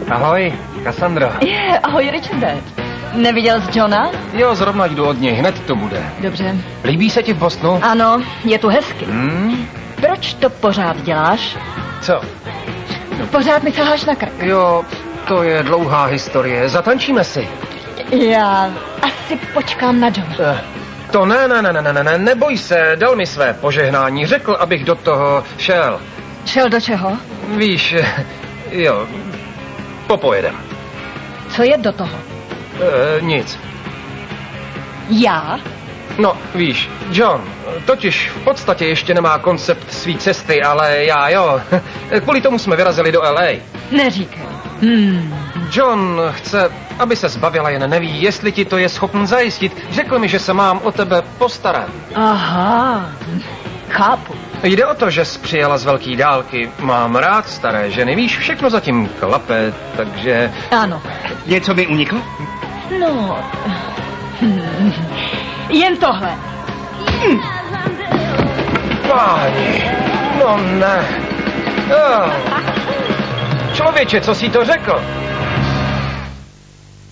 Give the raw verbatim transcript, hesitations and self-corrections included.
Ahoj, Cassandro. Je, ahoj, Richarde. Neviděl jsi Johna? Jo, zrovna jdu od něj, hned to bude. Dobře. Líbí se ti v Bostonu? Ano, je tu hezky. Hmm? Proč to pořád děláš? Co? No. Pořád mi saháš na krk. Jo, to je dlouhá historie. Zatančíme si. Já asi počkám na Johna. Eh, to ne, ne, ne, ne, ne, ne, neboj se, dal mi své požehnání, řekl, abych do toho šel. Šel do čeho? Víš, jo, popojedem. Co je do toho? E, nic. Já? No, víš, John, totiž v podstatě ještě nemá koncept své cesty, ale já jo. Kvůli tomu jsme vyrazili do L A. Neříkej. Hmm. John chce, aby se zbavila, jen neví, jestli ti to je schopen zajistit. Řekl mi, že se mám o tebe postarat. Aha, chápu. Jde o to, že jsi přijela z velký dálky. Mám rád staré ženy, víš, všechno zatím klape, takže... Ano. Něco mi uniklo? No... Jen tohle. Páni, no ne. Oh. Člověče, co jsi to řekl?